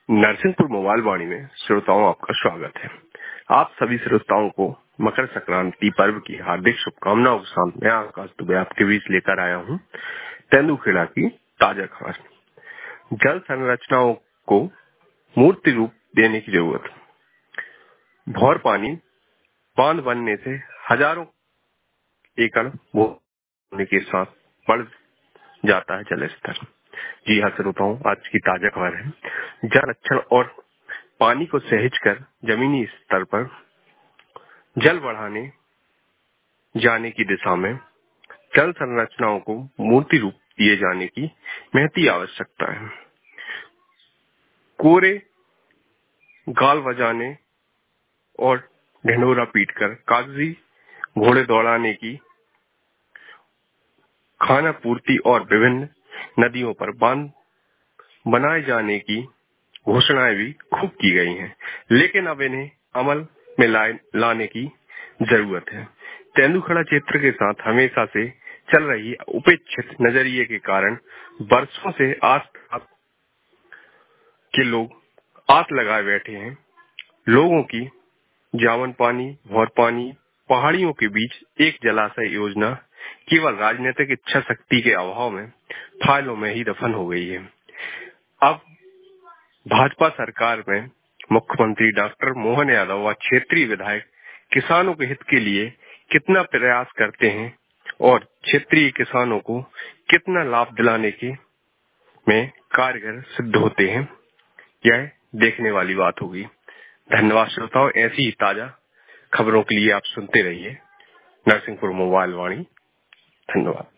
Narsinghpur mobile वाणी में श्रोताओं आपका स्वागत है। आप सभी श्रोताओं को मकर संक्रांति पर्व की हार्दिक शुभकामनाओं के साथ मैं आकाश दुबे आपके बीच लेकर आया हूं तेंदुखेड़ा की ताजा खबर। जल संरचनाओं को मूर्ति रूप देने की जरूरत। भौर पानी बांध बनने से हजारों एकड़ होने के साथ बढ़ जाता है जल स्तर। जी हाँ श्रोताओं, आज की ताजा खबर है। जल संरक्षण और पानी को सहेज कर जमीनी स्तर पर जल बढ़ाने जाने की दिशा में जल संरचनाओं को मूर्ति रूप दिए जाने की महती आवश्यकता है। कोरे गाल बजाने और ढिंढोरा पीटकर कागजी घोड़े दौड़ाने की, खाना पूर्ति और विभिन्न नदियों पर बांध बनाए जाने की घोषणाएं भी खूब की गई हैं, लेकिन अब इन्हें अमल में लाने की जरूरत है। तेंदुखेड़ा क्षेत्र के साथ हमेशा से चल रही उपेक्षित नजरिए के कारण वर्षों से आस के लोग आस लगाए बैठे हैं। लोगों की जावन पानी, भौर पानी, पहाड़ियों के बीच एक जलाशय योजना केवल राजनीतिक इच्छा शक्ति के अभाव में फाइलों में ही दफन हो गई है। अब भाजपा सरकार में मुख्यमंत्री डॉक्टर मोहन यादव व क्षेत्रीय विधायक किसानों के हित के लिए कितना प्रयास करते हैं और क्षेत्रीय किसानों को कितना लाभ दिलाने के में कारगर सिद्ध होते हैं, यह देखने वाली बात होगी। धन्यवाद श्रोताओं, ऐसी ही ताजा खबरों के लिए आप सुनते रहिए नरसिंहपुर मोबाइल वाणी। धन्यवाद।